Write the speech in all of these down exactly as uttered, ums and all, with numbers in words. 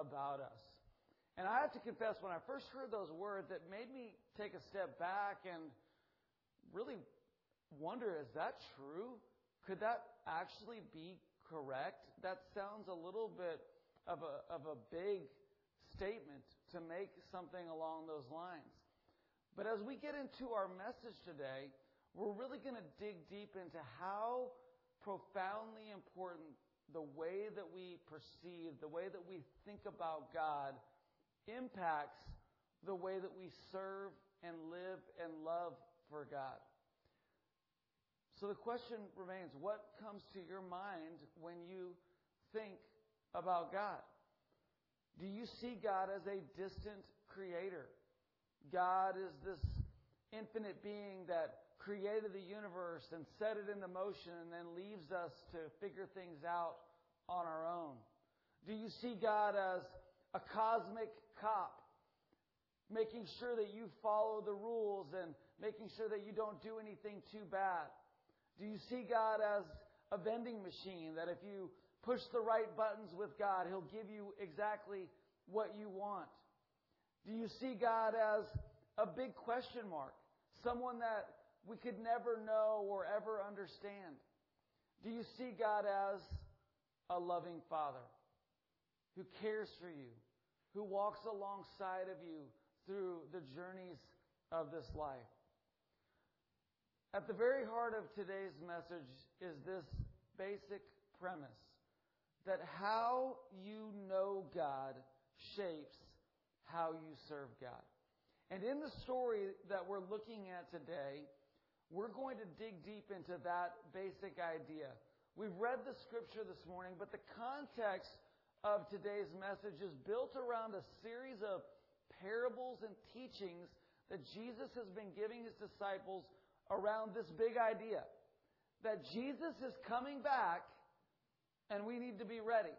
about us. And I have to confess, when I first heard those words, it made me take a step back and really wonder, is that true? Could that actually be correct? That sounds a little bit of a, of a big statement to make something along those lines. But as we get into our message today, we're really going to dig deep into how profoundly important the way that we perceive, the way that we think about God impacts the way that we serve and live and love for God. So the question remains, what comes to your mind when you think about God? Do you see God as a distant creator? God is this infinite being that created the universe and set it into motion and then leaves us to figure things out on our own? Do you see God as a cosmic cop, making sure that you follow the rules and making sure that you don't do anything too bad? Do you see God as a vending machine, that if you push the right buttons with God, He'll give you exactly what you want? Do you see God as a big question mark, someone that we could never know or ever understand? Do you see God as a loving Father who cares for you, who walks alongside of you through the journeys of this life? At the very heart of today's message is this basic premise, that how you know God shapes how you serve God. And in the story that we're looking at today, we're going to dig deep into that basic idea. We've read the scripture this morning, but the context of today's message is built around a series of parables and teachings that Jesus has been giving His disciples around this big idea that Jesus is coming back and we need to be ready.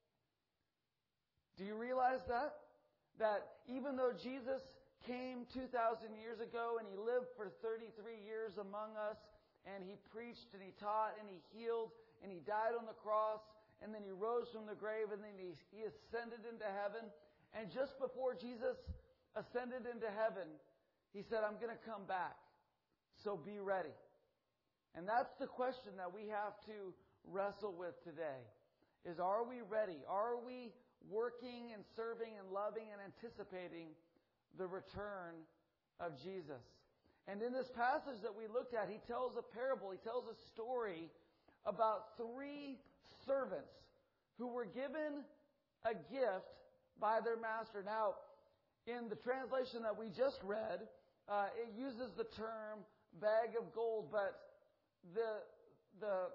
Do you realize that? That even though Jesus came two thousand years ago and He lived for thirty-three years among us, and He preached and He taught and He healed and He died on the cross, and then He rose from the grave, and then He, he ascended into heaven. And just before Jesus ascended into heaven, He said, I'm going to come back. So be ready. And that's the question that we have to wrestle with today, is are we ready? Are we working and serving and loving and anticipating the return of Jesus? And in this passage that we looked at, He tells a parable. He tells a story about three servants who were given a gift by their master. Now, in the translation that we just read, uh, it uses the term bag of gold, but the the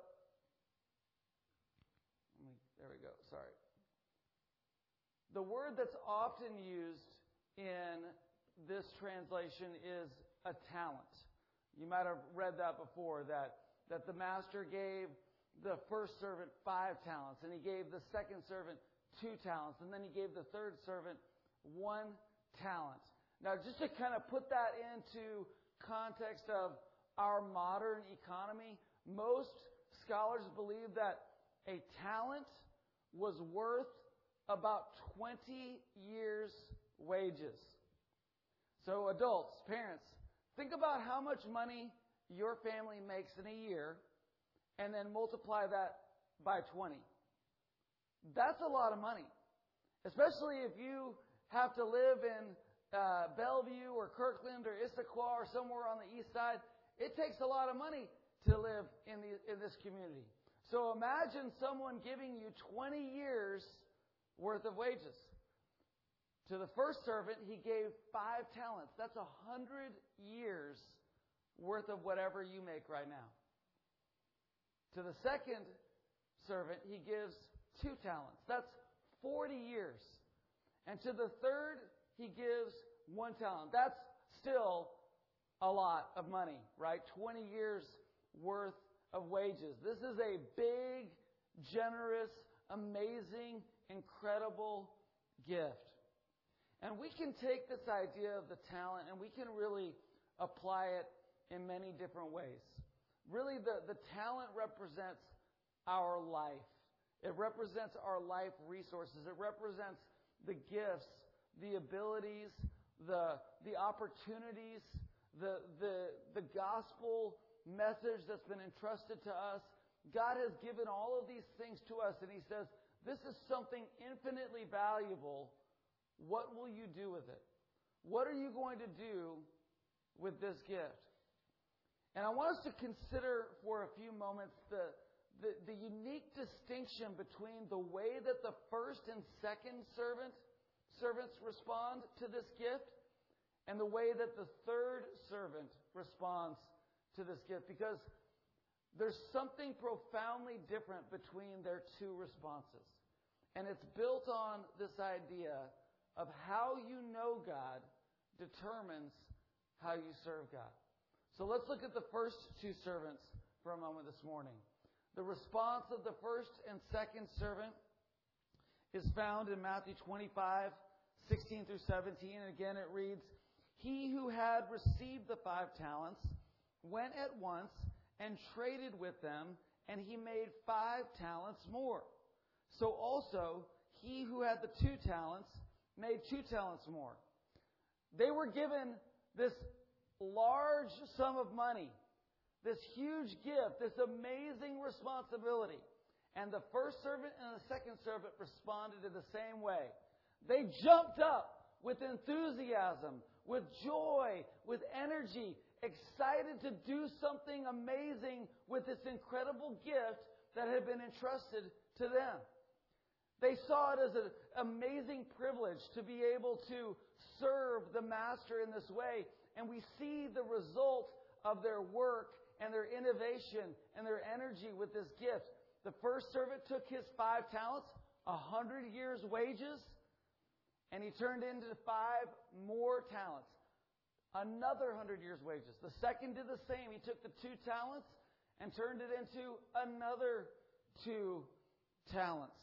there we go. Sorry. The word that's often used in this translation is a talent. You might have read that before, that, that the master gave the first servant five talents, and he gave the second servant two talents, and then he gave the third servant one talent. Now, just to kind of put that into context of our modern economy, most scholars believe that a talent was worth about twenty years' wages. So adults, parents, think about how much money your family makes in a year and then multiply that by twenty. That's a lot of money, especially if you have to live in uh, Bellevue or Kirkland or Issaquah or somewhere on the east side. It takes a lot of money to live in the in this community. So imagine someone giving you twenty years worth of wages. To the first servant, he gave five talents. That's a hundred years worth of whatever you make right now. To the second servant, he gives two talents. That's forty years. And to the third, he gives one talent. That's still a lot of money, right? twenty years worth of wages. This is a big, generous, amazing, incredible gift. And we can take this idea of the talent and we can really apply it in many different ways. Really, the, the talent represents our life. It represents our life resources. It represents the gifts, the abilities, the, the opportunities, the, the, the gospel message that's been entrusted to us. God has given all of these things to us, and He says, this is something infinitely valuable. What will you do with it? What are you going to do with this gift? And I want us to consider for a few moments the, the, the unique distinction between the way that the first and second servant servants respond to this gift and the way that the third servant responds to this gift. Because there's something profoundly different between their two responses. And it's built on this idea of how you know God determines how you serve God. So let's look at the first two servants for a moment this morning. The response of the first and second servant is found in Matthew twenty-five, sixteen through seventeen. And again it reads, He who had received the five talents went at once and traded with them, and he made five talents more. So also he who had the two talents made two talents more. They were given this large sum of money, this huge gift, this amazing responsibility. And the first servant and the second servant responded in the same way. They jumped up with enthusiasm, with joy, with energy, excited to do something amazing with this incredible gift that had been entrusted to them. They saw it as an amazing privilege to be able to serve the Master in this way. And we see the result of their work and their innovation and their energy with this gift. The first servant took his five talents, a hundred years' wages, and he turned into five more talents. Another hundred years' wages. The second did the same. He took the two talents and turned it into another two talents.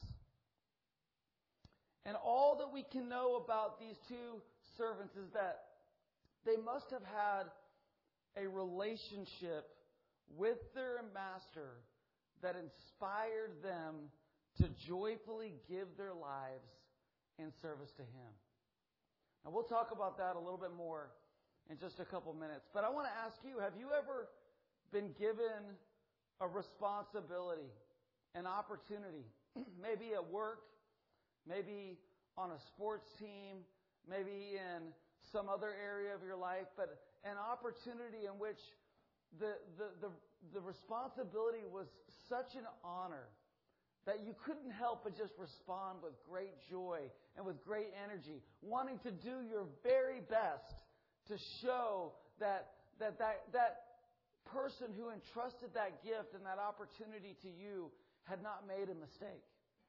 And all that we can know about these two servants is that they must have had a relationship with their master that inspired them to joyfully give their lives in service to Him. Now we'll talk about that a little bit more in just a couple minutes. But I want to ask you, have you ever been given a responsibility, an opportunity, maybe at work, maybe on a sports team, maybe in some other area of your life, but an opportunity in which the, the, the, the responsibility was such an honor that you couldn't help but just respond with great joy and with great energy, wanting to do your very best to show that that that, that person who entrusted that gift and that opportunity to you had not made a mistake.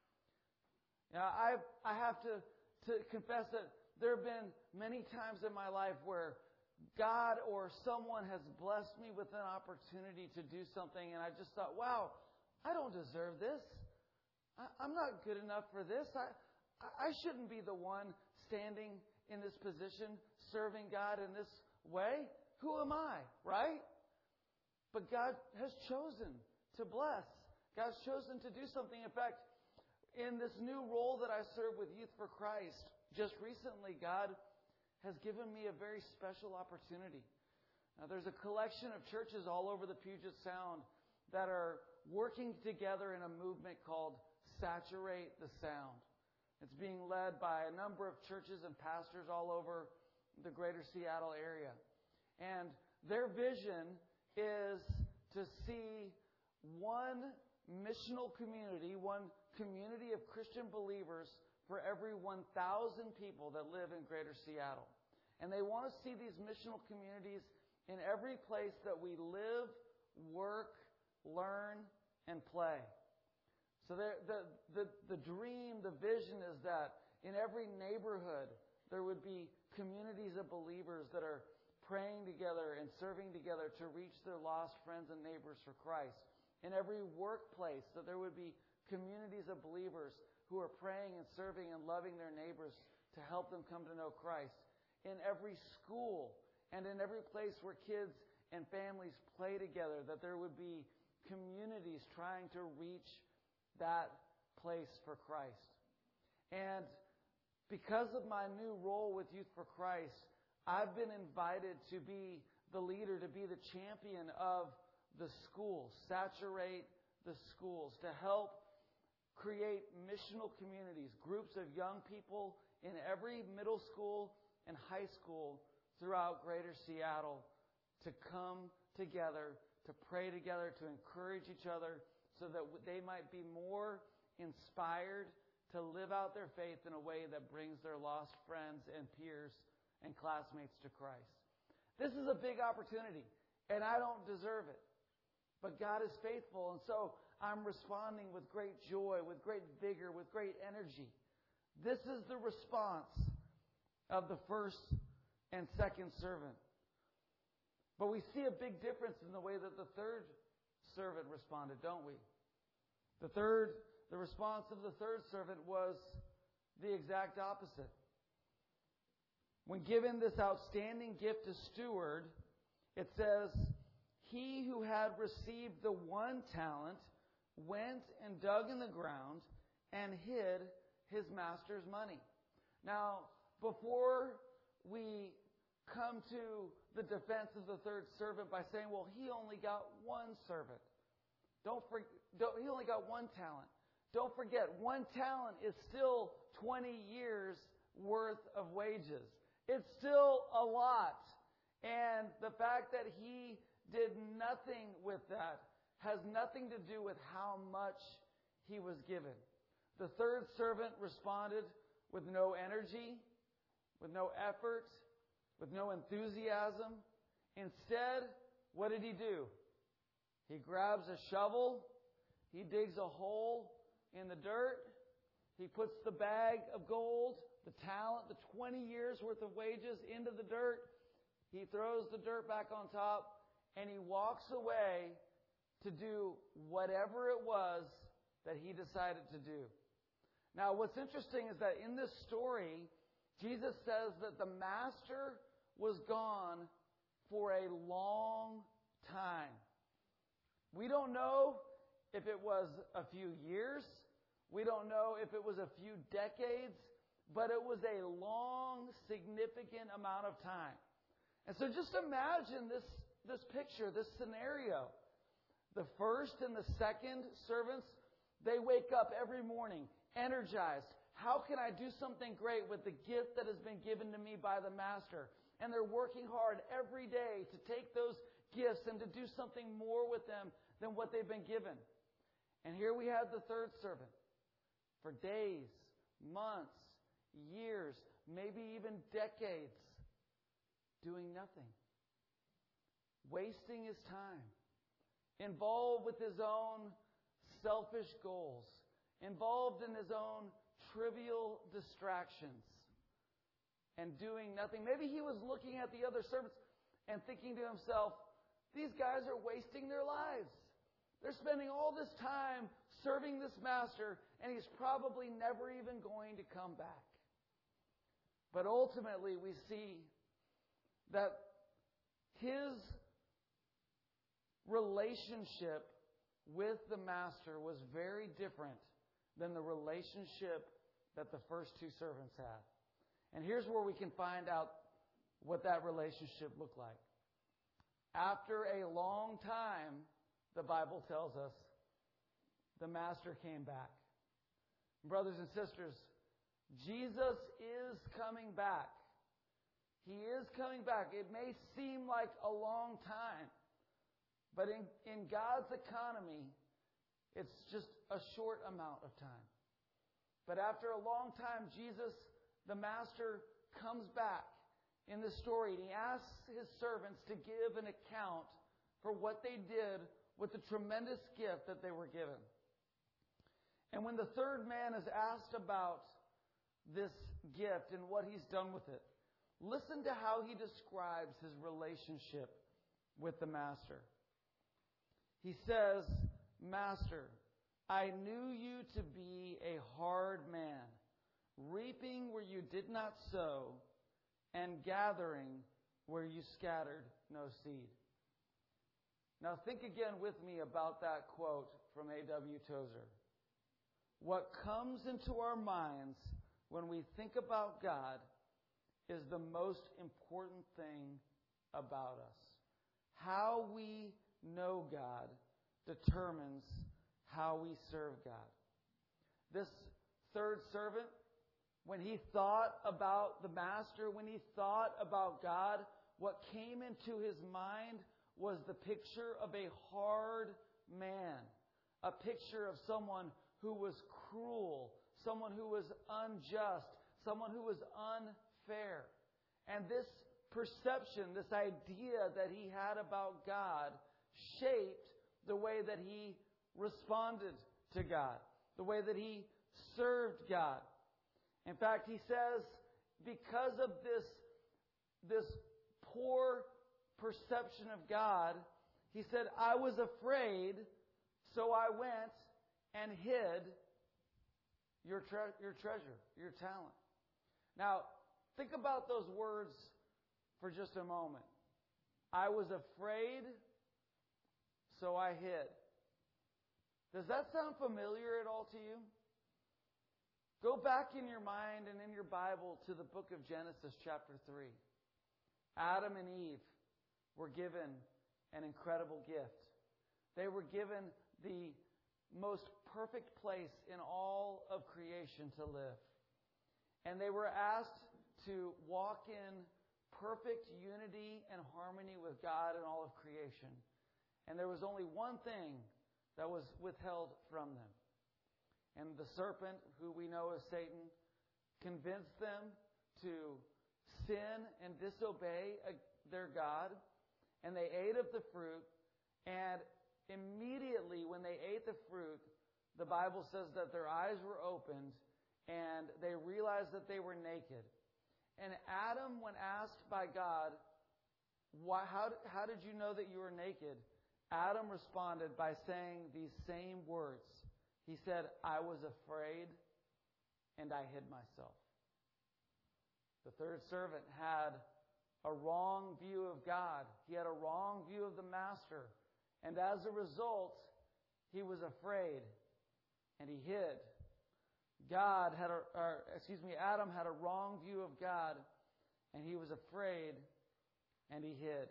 Now, I I have to, to confess that there have been many times in my life where God or someone has blessed me with an opportunity to do something, and I just thought, wow, I don't deserve this. I, I'm not good enough for this. I I shouldn't be the one standing in this position, serving God in this way. Who am I, right? But God has chosen to bless. God's chosen to do something. In fact, in this new role that I serve with Youth for Christ, just recently, God has given me a very special opportunity. Now, there's a collection of churches all over the Puget Sound that are working together in a movement called Saturate the Sound. It's being led by a number of churches and pastors all over the greater Seattle area. And their vision is to see one missional community, one community of Christian believers for every one thousand people that live in greater Seattle. And they want to see these missional communities in every place that we live, work, learn, and play. So the, the, the, the dream, the vision is that in every neighborhood there would be communities of believers that are praying together and serving together to reach their lost friends and neighbors for Christ. In every workplace that there would be communities of believers who are praying and serving and loving their neighbors to help them come to know Christ. In every school and in every place where kids and families play together, that there would be communities trying to reach that place for Christ. And because of my new role with Youth for Christ, I've been invited to be the leader, to be the champion of the schools, saturate the schools, to help create missional communities, groups of young people in every middle school and high school throughout Greater Seattle to come together, to pray together, to encourage each other so that they might be more inspired to live out their faith in a way that brings their lost friends and peers and classmates to Christ. This is a big opportunity, and I don't deserve it. But God is faithful, and so I'm responding with great joy, with great vigor, with great energy. This is the response of the first and second servant. But we see a big difference in the way that the third servant responded, don't we? The third, the response of the third servant was the exact opposite. When given this outstanding gift to steward, it says, he who had received the one talent went and dug in the ground and hid his master's money. Now, before we come to the defense of the third servant by saying, well, he only got one servant. Don't forget, he only got one talent. Don't forget, one talent is still twenty years worth of wages. It's still a lot. And the fact that he did nothing with that has nothing to do with how much he was given. The third servant responded with no energy, with no effort, with no enthusiasm. Instead, what did he do? He grabs a shovel, he digs a hole in the dirt, he puts the bag of gold, the talent, the twenty years worth of wages into the dirt, he throws the dirt back on top, and he walks away to do whatever it was that he decided to do. Now, what's interesting is that in this story, Jesus says that the master was gone for a long time. We don't know if it was a few years. We don't know if it was a few decades. But it was a long, significant amount of time. And so just imagine this, this picture, this scenario. The first and the second servants, they wake up every morning energized. How can I do something great with the gift that has been given to me by the master? And they're working hard every day to take those gifts and to do something more with them than what they've been given. And here we have the third servant. For days, months, years, maybe even decades, doing nothing. Wasting his time. Involved with his own selfish goals. Involved in his own trivial distractions. And doing nothing. Maybe he was looking at the other servants and thinking to himself, these guys are wasting their lives. They're spending all this time serving this master, and he's probably never even going to come back. But ultimately, we see that his relationship with the master was very different than the relationship that the first two servants had. And here's where we can find out what that relationship looked like. After a long time, the Bible tells us, the master came back. Brothers and sisters, Jesus is coming back. He is coming back. It may seem like a long time, but in, in God's economy, it's just a short amount of time. But after a long time, Jesus, the master, comes back in the story, and he asks his servants to give an account for what they did with the tremendous gift that they were given. And when the third man is asked about this gift and what he's done with it, listen to how he describes his relationship with the master. He says, Master, I knew you to be a hard man, reaping where you did not sow, and gathering where you scattered no seed. Now think again with me about that quote from A W Tozer. What comes into our minds when we think about God, is the most important thing about us. How we know God determines how we serve God. This third servant, when he thought about the master, when he thought about God, what came into his mind was the picture of a hard man, a picture of someone who was cruel, someone who was unjust, someone who was unfair. And this perception, this idea that he had about God shaped the way that he responded to God, the way that he served God. In fact, he says, because of this, this poor perception of God, he said, I was afraid, so I went and hid your, tre- your treasure, your talent. Now, think about those words for just a moment. I was afraid, so I hid. Does that sound familiar at all to you? Go back in your mind and in your Bible to the book of Genesis chapter three. Adam and Eve were given an incredible gift. They were given the most perfect place in all of creation to live. And they were asked to walk in perfect unity and harmony with God in all of creation. And there was only one thing that was withheld from them. And the serpent, who we know as Satan, convinced them to sin and disobey their God. And they ate of the fruit. And immediately when they ate the fruit, the Bible says that their eyes were opened and they realized that they were naked. And Adam, when asked by God, why, how, how did you know that you were naked? Adam responded by saying these same words. He said, I was afraid and I hid myself. The third servant had a wrong view of God. He had a wrong view of the master. And as a result, he was afraid and he hid. God had a, or, excuse me, Adam had a wrong view of God and he was afraid and he hid.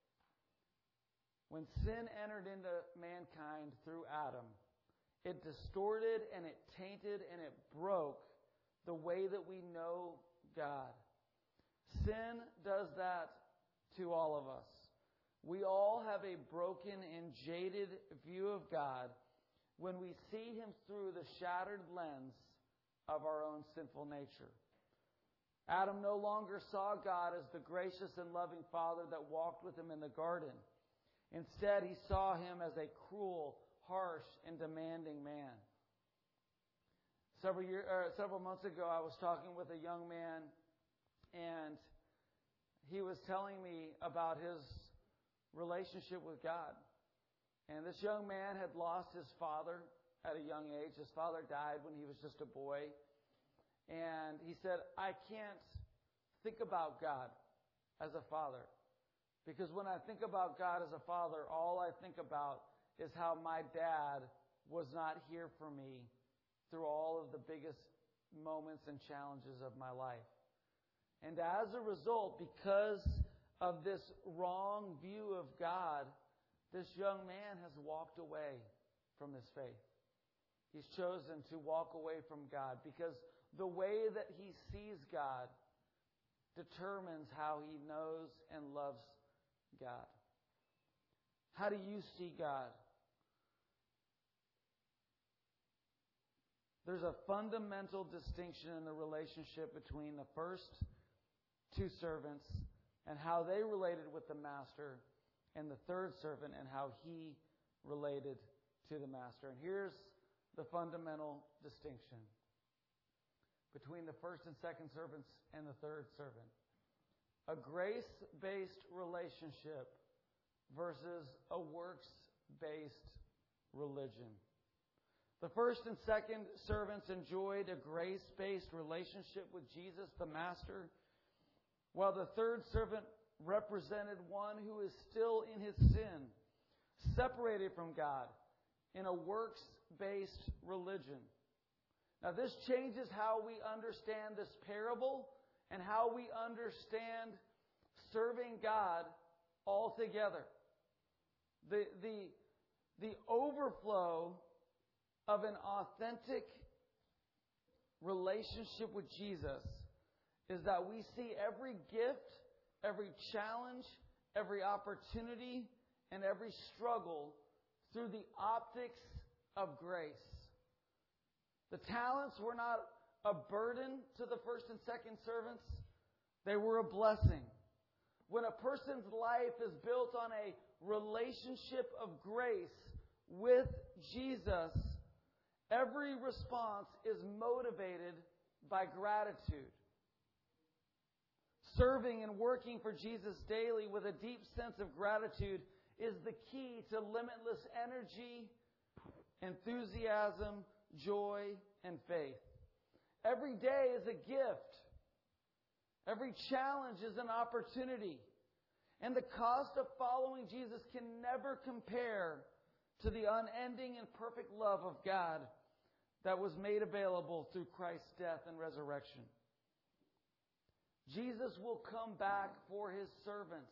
When sin entered into mankind through Adam, it distorted and it tainted and it broke the way that we know God. Sin does that to all of us. We all have a broken and jaded view of God when we see Him through the shattered lens of our own sinful nature. Adam no longer saw God as the gracious and loving Father that walked with him in the garden. Instead, he saw Him as a cruel, harsh, and demanding man. Several year, uh, several months ago, I was talking with a young man, and he was telling me about his relationship with God. And this young man had lost his father at a young age. His father died when he was just a boy. And he said, I can't think about God as a father. Because when I think about God as a father, all I think about is how my dad was not here for me through all of the biggest moments and challenges of my life. And as a result, because of this wrong view of God, this young man has walked away from his faith. He's chosen to walk away from God because the way that he sees God determines how he knows and loves God. How do you see God? There's a fundamental distinction in the relationship between the first two servants and how they related with the master, and the third servant and how he related to the master. And here's the fundamental distinction between the first and second servants and the third servant. A grace-based relationship versus a works-based religion. The first and second servants enjoyed a grace-based relationship with Jesus, the Master, while the third servant represented one who is still in his sin, separated from God in a works-based religion. Now, this changes how we understand this parable and how we understand serving God altogether. The, the, the overflow of an authentic relationship with Jesus is that we see every gift, every challenge, every opportunity, and every struggle through the optics of grace. The talents were not a burden to the first and second servants. They were a blessing. When a person's life is built on a relationship of grace with Jesus, every response is motivated by gratitude. Serving and working for Jesus daily with a deep sense of gratitude is the key to limitless energy, enthusiasm, joy, and faith. Every day is a gift. Every challenge is an opportunity. And the cost of following Jesus can never compare to the unending and perfect love of God that was made available through Christ's death and resurrection. Jesus will come back for His servants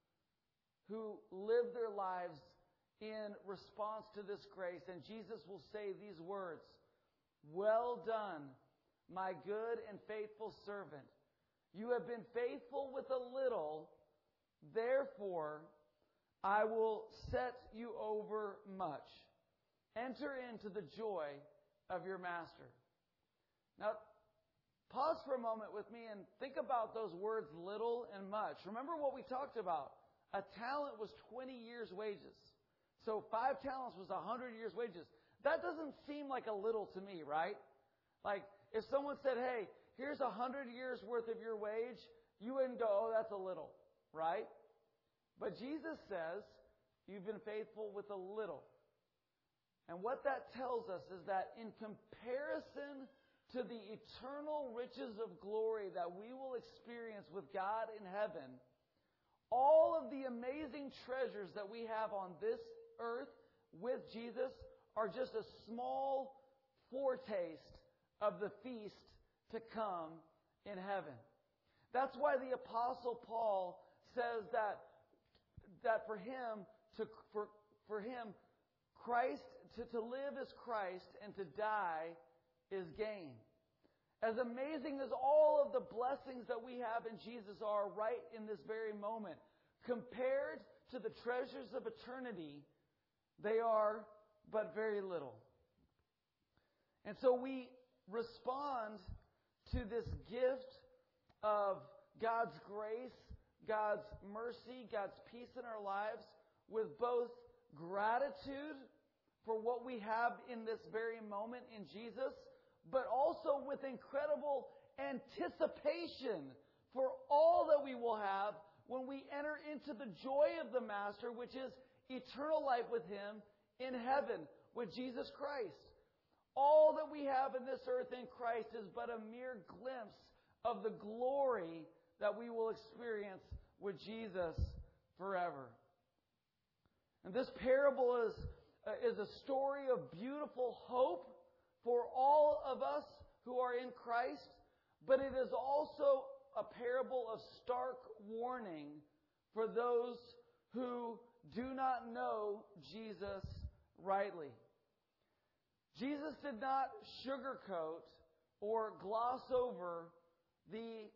who live their lives in response to this grace. And Jesus will say these words, "Well done, my good and faithful servant. You have been faithful with a little, therefore I will set you over much. Enter into the joy of your master." Now, pause for a moment with me and think about those words, little and much. Remember what we talked about. A talent was twenty years' wages. So five talents was one hundred years' wages. That doesn't seem like a little to me, right? Like, if someone said, hey, here's one hundred years' worth of your wage, you wouldn't go, oh, that's a little, right? But Jesus says, you've been faithful with a little. And what that tells us is that in comparison to the eternal riches of glory that we will experience with God in heaven, all of the amazing treasures that we have on this earth with Jesus are just a small foretaste of the feast to come in heaven. That's why the Apostle Paul says that that for him to for for him Christ to, to live is Christ and to die is gain. As amazing as all of the blessings that we have in Jesus are right in this very moment, compared to the treasures of eternity, they are but very little. And so we respond to this gift of God's grace, God's mercy, God's peace in our lives with both gratitude for what we have in this very moment in Jesus, but also with incredible anticipation for all that we will have when we enter into the joy of the Master, which is eternal life with Him in heaven with Jesus Christ. All that we have in this earth in Christ is but a mere glimpse of the glory that we will experience with Jesus forever. And this parable is, uh, is a story of beautiful hope for all of us who are in Christ, but it is also a parable of stark warning for those who do not know Jesus rightly. Jesus did not sugarcoat or gloss over the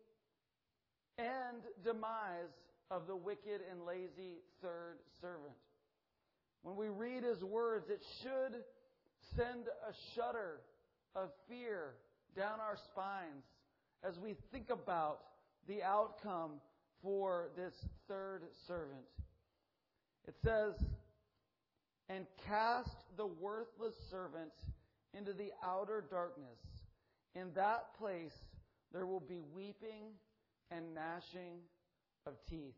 end demise of the wicked and lazy third servant. When we read His words, it should send a shudder of fear down our spines as we think about the outcome for this third servant. It says, "And cast the worthless servant into the outer darkness. In that place there will be weeping and gnashing of teeth."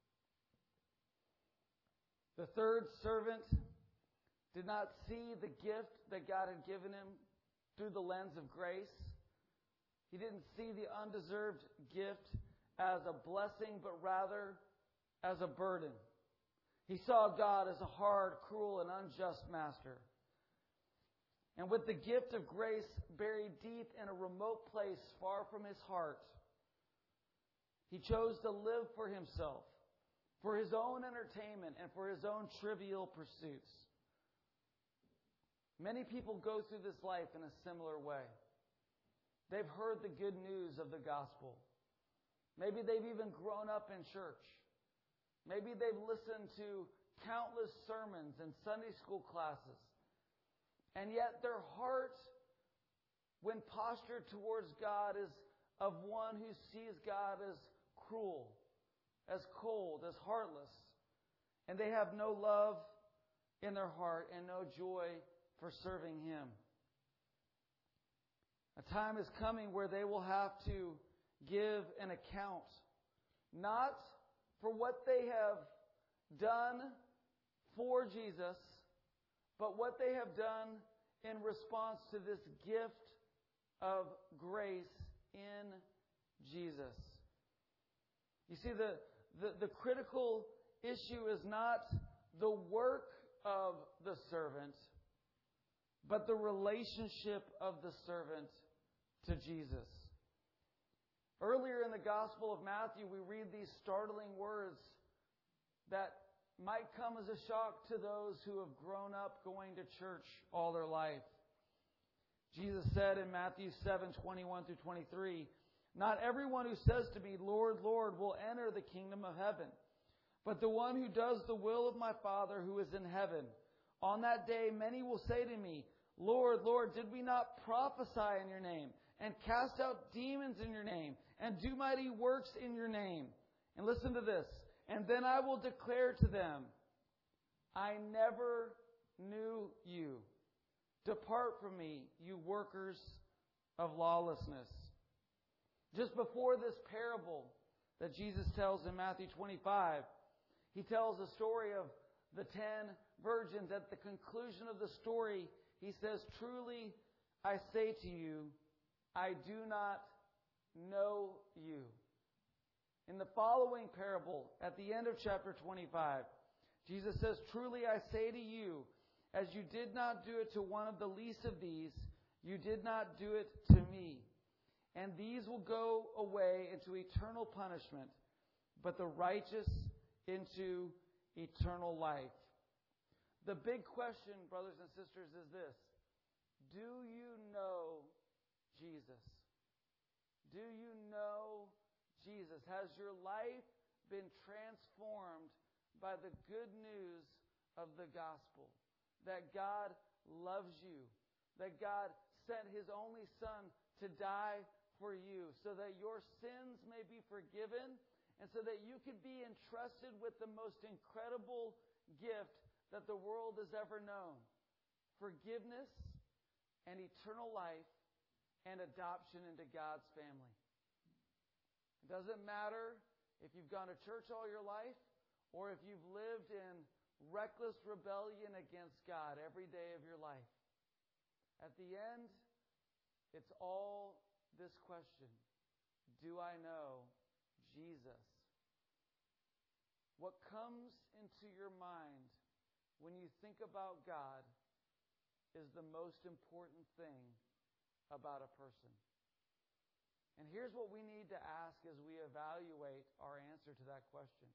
The third servant did not see the gift that God had given him through the lens of grace. He didn't see the undeserved gift as a blessing, but rather as a burden. He saw God as a hard, cruel, and unjust master. And with the gift of grace buried deep in a remote place far from his heart, he chose to live for himself, for his own entertainment, and for his own trivial pursuits. Many people go through this life in a similar way. They've heard the good news of the gospel. Maybe they've even grown up in church. Maybe they've listened to countless sermons and Sunday school classes. And yet their heart, when postured towards God, is of one who sees God as cruel, as cold, as heartless. And they have no love in their heart and no joy for serving Him. A time is coming where they will have to give an account, not for what they have done for Jesus, but what they have done in response to this gift of grace in Jesus. You see, the, the, the critical issue is not the work of the servant, but the relationship of the servant to Jesus. Earlier in the Gospel of Matthew, we read these startling words that might come as a shock to those who have grown up going to church all their life. Jesus said in Matthew seven, twenty-one through twenty-three, "Not everyone who says to me, 'Lord, Lord,' will enter the kingdom of heaven, but the one who does the will of my Father who is in heaven. On that day many will say to me, 'Lord, Lord, did we not prophesy in your name, and cast out demons in your name, and do mighty works in your name?' And listen to this. 'And then I will declare to them, I never knew you. Depart from me, you workers of lawlessness.'" Just before this parable that Jesus tells in Matthew twenty-five, He tells the story of the ten virgins. At the conclusion of the story, He says, "Truly I say to you, I do not know you." In the following parable, at the end of chapter twenty-five, Jesus says, "Truly I say to you, as you did not do it to one of the least of these, you did not do it to me. And these will go away into eternal punishment, but the righteous into eternal life." The big question, brothers and sisters, is this: do you know Jesus? Do you know Jesus? Has your life been transformed by the good news of the gospel? That God loves you. That God sent His only Son to die for you so that your sins may be forgiven and so that you could be entrusted with the most incredible gift that the world has ever known: forgiveness and eternal life and adoption into God's family. It doesn't matter if you've gone to church all your life or if you've lived in reckless rebellion against God every day of your life. At the end, it's all this question: do I know Jesus? What comes into your mind when you think about God is the most important thing about a person. And here's what we need to ask as we evaluate our answer to that question.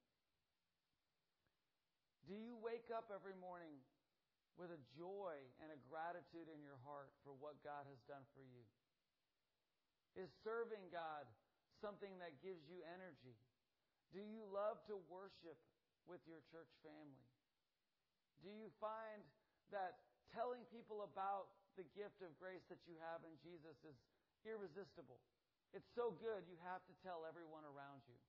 Do you wake up every morning with a joy and a gratitude in your heart for what God has done for you? Is serving God something that gives you energy? Do you love to worship with your church family? Do you find that telling people about the gift of grace that you have in Jesus is irresistible? It's so good you have to tell everyone around you.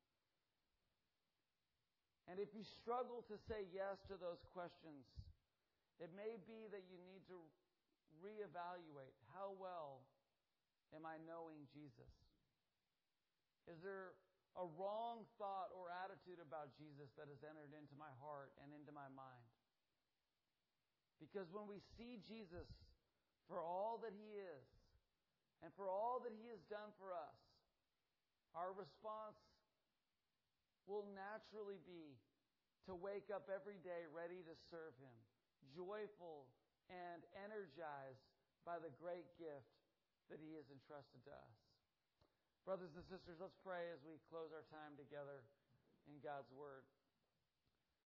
And if you struggle to say yes to those questions, it may be that you need to reevaluate: how well am I knowing Jesus? Is there a wrong thought or attitude about Jesus that has entered into my heart and into my mind? Because when we see Jesus for all that He is and for all that He has done for us, our response will naturally be to wake up every day ready to serve Him, joyful and energized by the great gift that He has entrusted to us. Brothers and sisters, let's pray as we close our time together in God's Word.